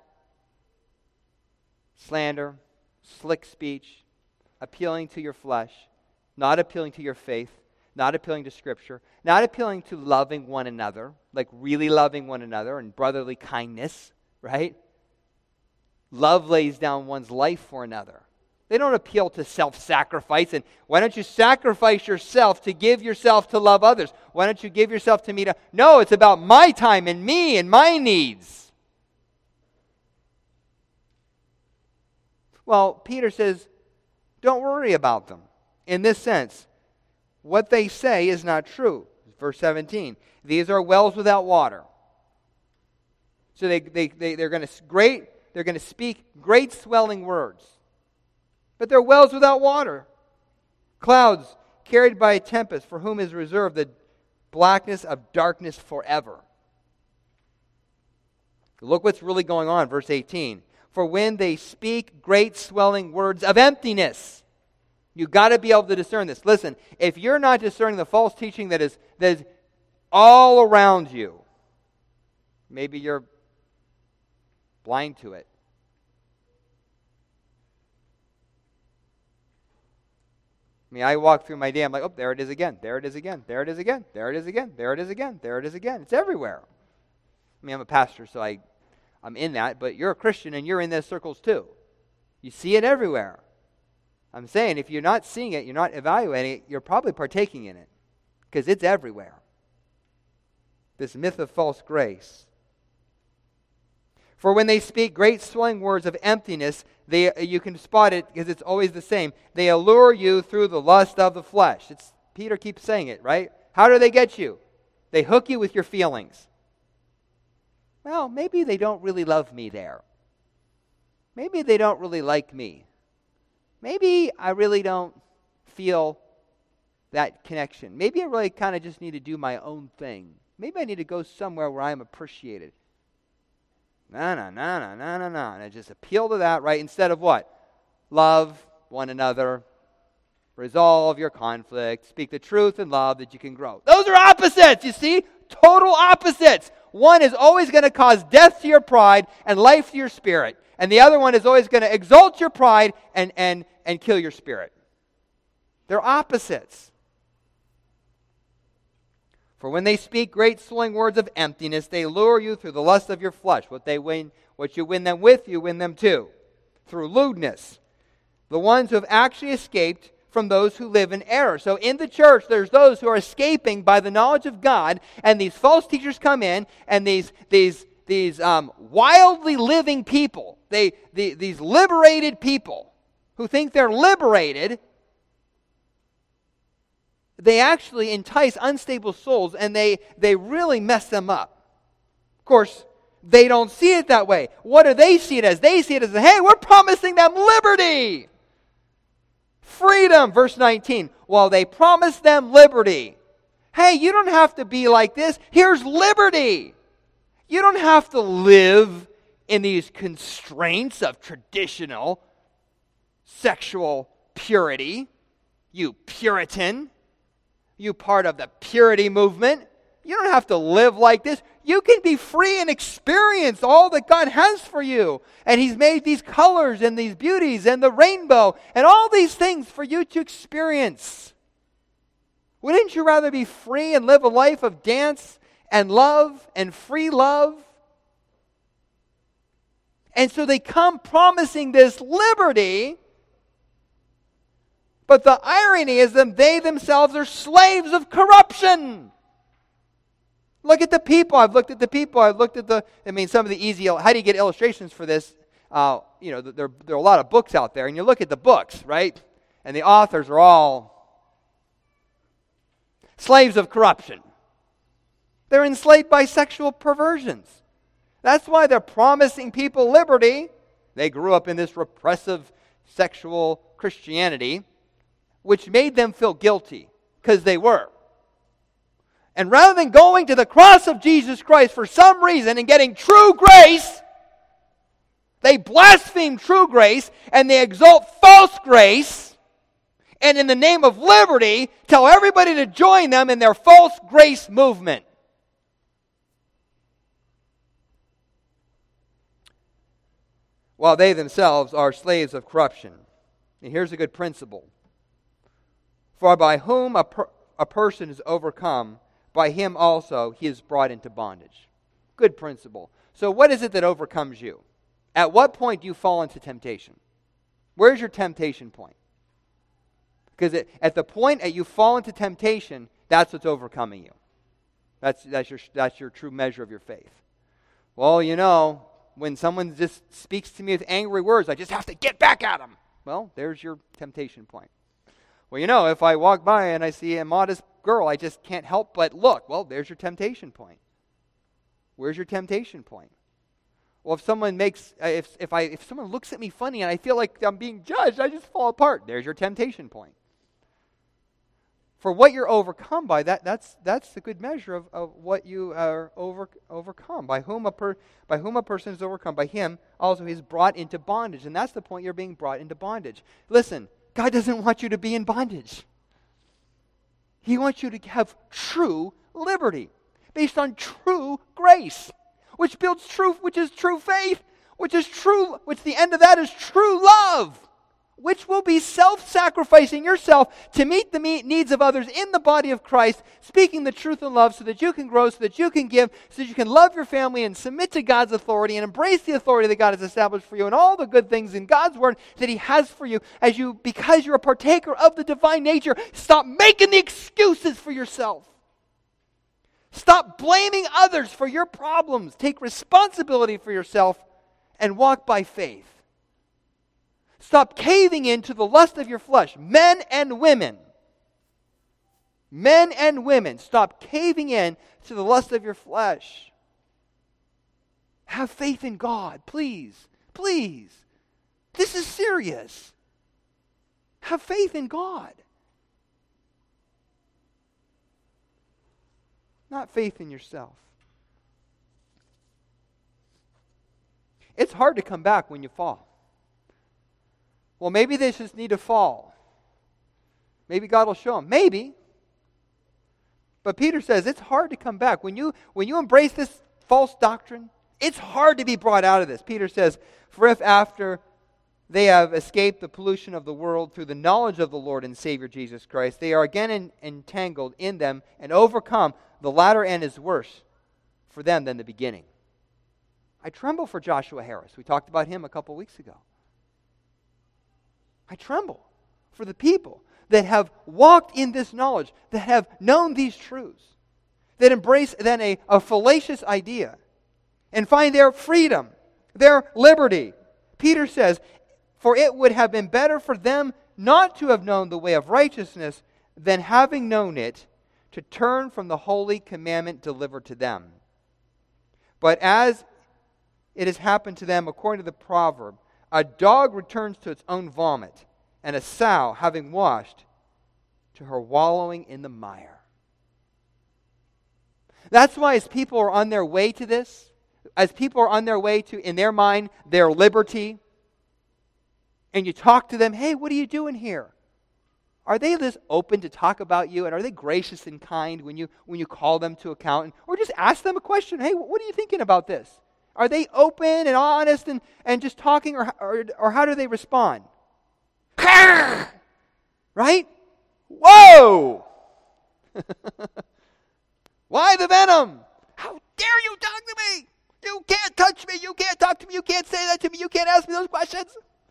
slander, slick speech, appealing to your flesh, not appealing to your faith, not appealing to Scripture, not appealing to loving one another, like really loving one another and brotherly kindness, right? Love lays down one's life for another. They don't appeal to self-sacrifice. And why don't you sacrifice yourself to give yourself to love others? Why don't you give yourself to me to... No, it's about my time and me and my needs. Well, Peter says, don't worry about them. In this sense, what they say is not true. Verse seventeen. These are wells without water. So they, they, they, they're going to great, they're going to speak great swelling words. But they're wells without water. Clouds carried by a tempest, for whom is reserved the blackness of darkness forever. Look what's really going on, verse eighteen. For when they speak great swelling words of emptiness. You've got to be able to discern this. Listen, if you're not discerning the false teaching that is, that is all around you, maybe you're blind to it. I mean, I walk through my day, I'm like, oh, there it is again, there it is again, there it is again, there it is again, there it is again, there it is again. It's everywhere. I mean, I'm a pastor, so I, I'm in that, but you're a Christian and you're in those circles too. You see it everywhere. I'm saying if you're not seeing it, you're not evaluating it, you're probably partaking in it because it's everywhere. This myth of false grace. For when they speak great swelling words of emptiness, they you can spot it because it's always the same. They allure you through the lust of the flesh. It's Peter keeps saying it, right? How do they get you? They hook you with your feelings. Well, maybe they don't really love me there. Maybe they don't really like me. Maybe I really don't feel that connection. Maybe I really kind of just need to do my own thing. Maybe I need to go somewhere where I'm appreciated. No, no, no, no, no, no, no. And I just appeal to that, right? Instead of what? Love one another. Resolve your conflict. Speak the truth in love that you can grow. Those are opposites, you see? Total opposites. One is always going to cause death to your pride and life to your spirit. And the other one is always going to exalt your pride and, and, and kill your spirit. They're opposites. For when they speak great swelling words of emptiness, they lure you through the lust of your flesh. What they win, what you win them with, you win them too. Through lewdness. The ones who have actually escaped from those who live in error. So in the church, there's those who are escaping by the knowledge of God, and these false teachers come in, and these these these um, wildly living people, they the, these liberated people who think they're liberated, they actually entice unstable souls, and they they really mess them up. Of course, they don't see it that way. What do they see it as? They see it as, hey, we're promising them liberty. Freedom, verse nineteen. While they promise them liberty. Hey, you don't have to be like this. Here's liberty. You don't have to live in these constraints of traditional sexual purity. You Puritan. You part of the purity movement. You don't have to live like this. You can be free and experience all that God has for you. And He's made these colors and these beauties and the rainbow and all these things for you to experience. Wouldn't you rather be free and live a life of dance and love and free love? And so they come promising this liberty, but the irony is that they themselves are slaves of corruption. Look at the people. I've looked at the people. I've looked at the, I mean, some of the easy, how do you get illustrations for this? Uh, you know, there, there are a lot of books out there, and you look at the books, right? And the authors are all slaves of corruption. They're enslaved by sexual perversions. That's why they're promising people liberty. They grew up in this repressive sexual Christianity, which made them feel guilty, because they were. And rather than going to the cross of Jesus Christ for some reason and getting true grace, they blaspheme true grace and they exalt false grace, and in the name of liberty, tell everybody to join them in their false grace movement. While they themselves are slaves of corruption. And here's a good principle. For by whom a, per- a person is overcome, by him also he is brought into bondage. Good principle. So what is it that overcomes you? At what point do you fall into temptation? Where's your temptation point? Because it, at the point that you fall into temptation, that's what's overcoming you. That's, that's, your, that's your true measure of your faith. Well, you know, when someone just speaks to me with angry words, I just have to get back at them. Well, there's your temptation point. Well, you know, if I walk by and I see a modest girl, I just can't help but look. Well, there's your temptation point. Where's your temptation point? Well, if someone makes, if if I if someone looks at me funny and I feel like I'm being judged, I just fall apart. There's your temptation point. For what you're overcome by, that that's that's the good measure of, of what you are over overcome. By whom a per, by whom a person is overcome, by him also he is brought into bondage, and that's the point. You're being brought into bondage. Listen. God doesn't want you to be in bondage. He wants you to have true liberty based on true grace, which builds truth, which is true faith, which is true, which the end of that is true love, which will be self-sacrificing yourself to meet the needs of others in the body of Christ, speaking the truth in love so that you can grow, so that you can give, so that you can love your family and submit to God's authority and embrace the authority that God has established for you and all the good things in God's word that He has for you as you, because you're a partaker of the divine nature. Stop making the excuses for yourself. Stop blaming others for your problems. Take responsibility for yourself and walk by faith. Stop caving into the lust of your flesh. Men and women. Men and women. Stop caving in to the lust of your flesh. Have faith in God, please. Please. This is serious. Have faith in God. Not faith in yourself. It's hard to come back when you fall. Well, maybe they just need to fall. Maybe God will show them. Maybe. But Peter says it's hard to come back. When you, when you embrace this false doctrine. It's hard to be brought out of this. Peter says, for if after they have escaped the pollution of the world through the knowledge of the Lord and Savior Jesus Christ, they are again in, entangled in them and overcome, the latter end is worse for them than the beginning. I tremble for Joshua Harris. We talked about him a couple weeks ago. I tremble for the people that have walked in this knowledge, that have known these truths, that embrace then a, a fallacious idea and find their freedom, their liberty. Peter says, for it would have been better for them not to have known the way of righteousness than having known it, to turn from the holy commandment delivered to them. But as it has happened to them according to the proverb, a dog returns to its own vomit, and a sow, having washed, to her wallowing in the mire. That's why as people are on their way to this, as people are on their way to, in their mind, their liberty, and you talk to them, hey, what are you doing here? Are they just open to talk about you, and are they gracious and kind when you when you call them to account? Or just ask them a question, hey, what are you thinking about this? Are they open and honest and, and just talking, or, or, or how do they respond? Right? Whoa! Why the venom? How dare you talk to me? You can't touch me. You can't talk to me. You can't say that to me. You can't ask me those questions.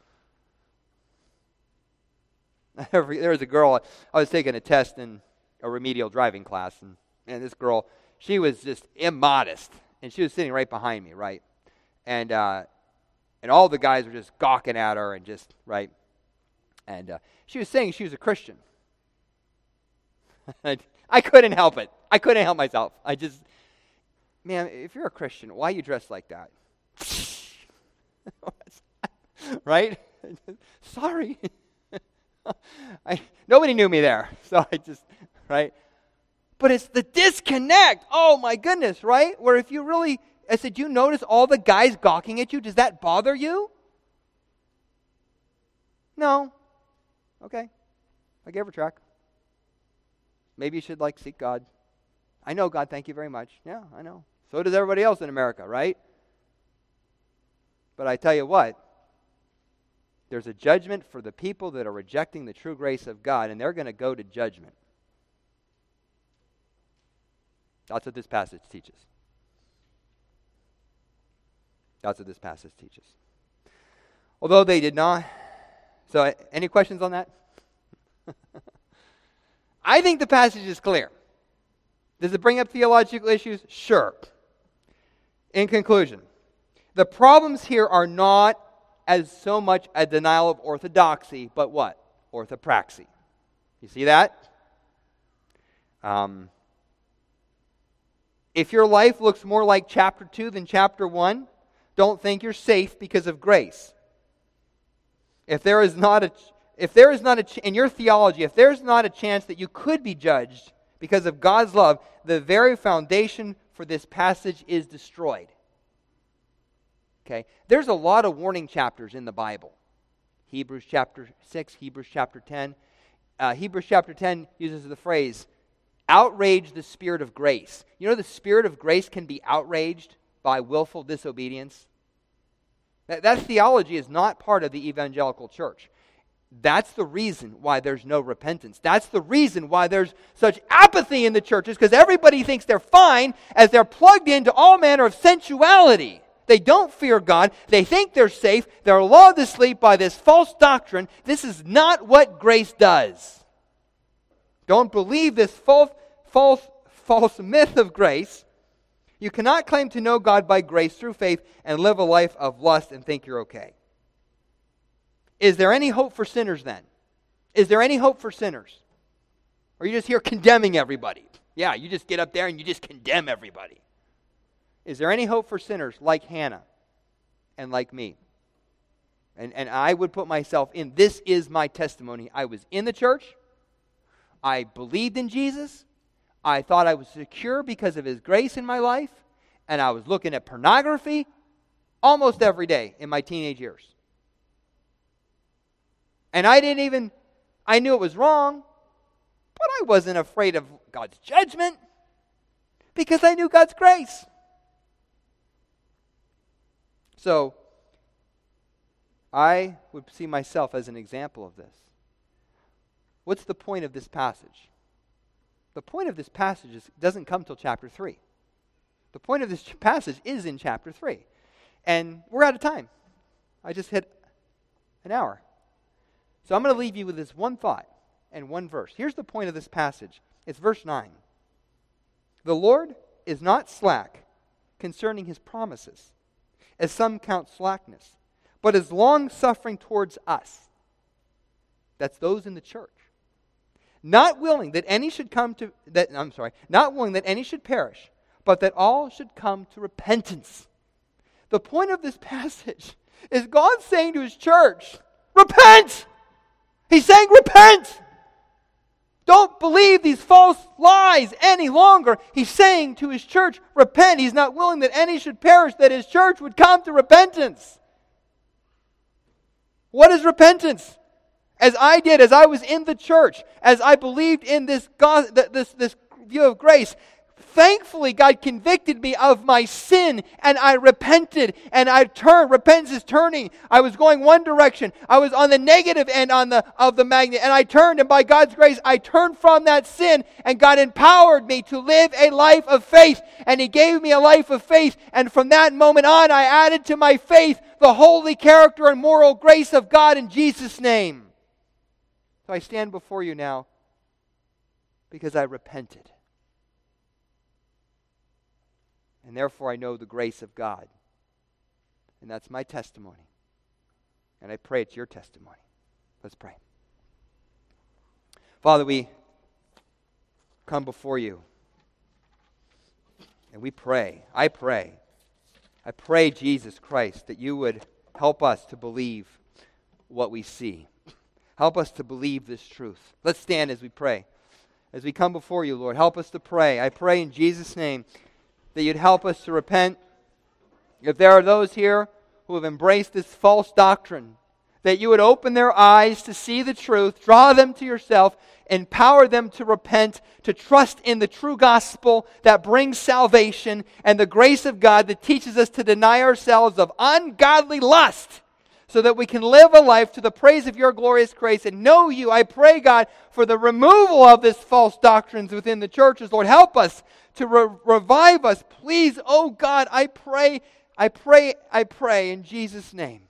There was a girl, I was taking a test in a remedial driving class, and, and this girl, she was just immodest, and she was sitting right behind me, right? And uh, and all the guys were just gawking at her and just, right? And uh, she was saying she was a Christian. I, I couldn't help it. I couldn't help myself. I just, man, if you're a Christian, why are you dressed like that? Right? Sorry. I, nobody knew me there, so I just, right? But it's the disconnect. Oh my goodness, right? Where if you really, I said, do you notice all the guys gawking at you? Does that bother you? No. Okay. I gave her a track. Maybe you should like seek God. I know God, thank you very much. Yeah, I know. So does everybody else in America, right? But I tell you what, there's a judgment for the people that are rejecting the true grace of God, and they're going to go to judgment. That's what this passage teaches. That's what this passage teaches. Although they did not. So, any questions on that? I think the passage is clear. Does it bring up theological issues? Sure. In conclusion, the problems here are not as so much a denial of orthodoxy, but what? Orthopraxy. You see that? Um, if your life looks more like chapter two than chapter one, don't think you're safe because of grace. If there is not a, if there is not a, in your theology, if there's not a chance that you could be judged because of God's love, the very foundation for this passage is destroyed. Okay, there's a lot of warning chapters in the Bible. Hebrews chapter six, Hebrews chapter ten. Uh, Hebrews chapter ten uses the phrase, outrage the spirit of grace. You know the spirit of grace can be outraged by willful disobedience? That, that theology is not part of the evangelical church. That's the reason why there's no repentance. That's the reason why there's such apathy in the churches, because everybody thinks they're fine as they're plugged into all manner of sensuality. They don't fear God. They think they're safe. They're lulled to sleep by this false doctrine. This is not what grace does. Don't believe this false, false, false myth of grace. You cannot claim to know God by grace through faith and live a life of lust and think you're okay. Is there any hope for sinners then? Is there any hope for sinners? Or are you just here condemning everybody? Yeah, you just get up there and you just condemn everybody. Is there any hope for sinners like Hannah and like me? And, and I would put myself in, this is my testimony. I was in the church. I believed in Jesus. I thought I was secure because of His grace in my life. And I was looking at pornography almost every day in my teenage years. And I didn't even, I knew it was wrong, but I wasn't afraid of God's judgment because I knew God's grace. So, I would see myself as an example of this. What's the point of this passage? The point of this passage is, doesn't come till chapter three. The point of this ch- passage is in chapter three. And we're out of time. I just hit an hour. So I'm going to leave you with this one thought and one verse. Here's the point of this passage. It's verse nine. The Lord is not slack concerning his promises, as some count slackness, but is long-suffering towards us. That's those in the church. Not willing that any should come to, that I'm sorry, not willing that any should perish, but that all should come to repentance. The point of this passage is God saying to his church, repent! He's saying, repent! Don't believe these false lies any longer. He's saying to his church, repent. He's not willing that any should perish, that his church would come to repentance. What is repentance? As I did, as I was in the church, as I believed in this God, this, this view of grace, thankfully God convicted me of my sin and I repented and I turned. Repentance is turning. I was going one direction. I was on the negative end on the, of the magnet and I turned, and by God's grace I turned from that sin, and God empowered me to live a life of faith, and He gave me a life of faith, and from that moment on I added to my faith the holy character and moral grace of God in Jesus' name. So I stand before you now because I repented. And therefore I know the grace of God. And that's my testimony. And I pray it's your testimony. Let's pray. Father, we come before you. And we pray. I pray. I pray, Jesus Christ, that you would help us to believe what we see. Help us to believe this truth. Let's stand as we pray. As we come before you, Lord, help us to pray. I pray in Jesus' name that you'd help us to repent. If there are those here who have embraced this false doctrine, that you would open their eyes to see the truth, draw them to yourself, empower them to repent, to trust in the true gospel that brings salvation, and the grace of God that teaches us to deny ourselves of ungodly lust, so that we can live a life to the praise of your glorious grace and know you. I pray, God, for the removal of this false doctrines within the churches. Lord, help us to re- revive us. Please, oh God, I pray, I pray, I pray in Jesus' name.